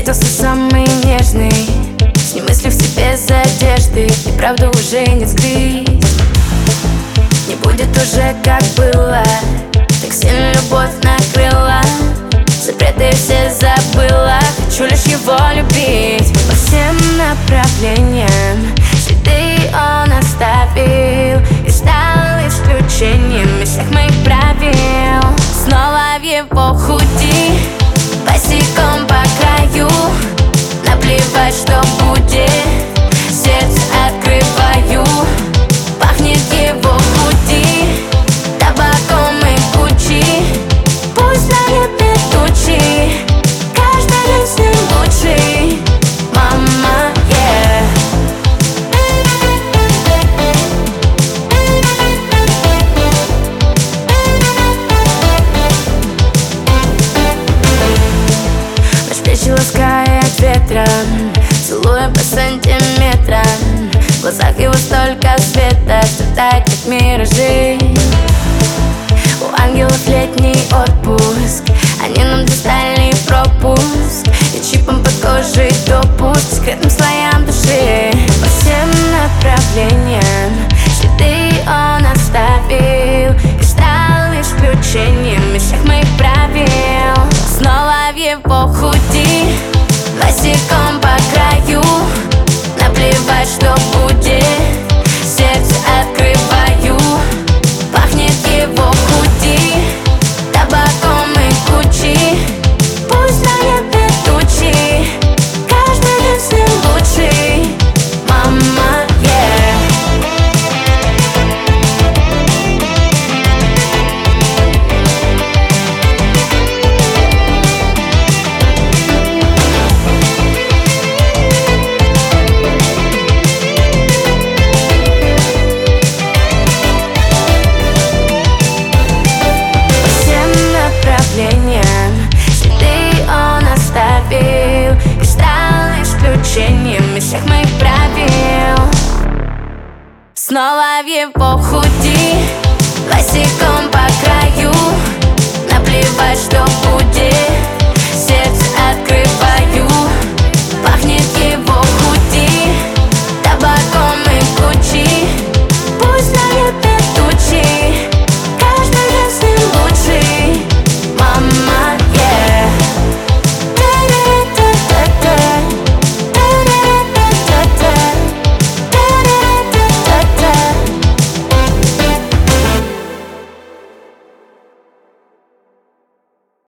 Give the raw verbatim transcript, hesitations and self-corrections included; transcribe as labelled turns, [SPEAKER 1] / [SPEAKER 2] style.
[SPEAKER 1] встретился самый нежный, с ним мысли в себе за одежды, и правда уже нет скрыть. Не будет уже как было, так сильно любовь накрыла, запреты все забыла, хочу лишь его любить. По всем направлениям следы он оставил и стал исключением из всех моих правил. Снова в его худи, босиком по краю, наплевать, что будет, сердце открываю. Пахнет его худи табаком и кучи, пусть налепит тучи, каждый день с ним лучший. Мама, yeah. Ночь плечи ласкает ветром, целуя по сантиметрам. В глазах его столько света, что тает как миражи. У ангелов летний отпуск, они нам достали пропуск и чипом под кожей допуск к секретным слоям души. По всем направлениям следы он оставил и стал исключением из всех моих правил. Снова в его худи, босиком по краю, наплевать, что будет, сердце открываю. Пахнет его худи табаком и кучи, пусть налепит тучи, каждый день с ним лучший. Мама, yeah. Следы он оставил и стал исключением из всех моих правил. Снова в его худи, босиком по краю, наплевать, что будет,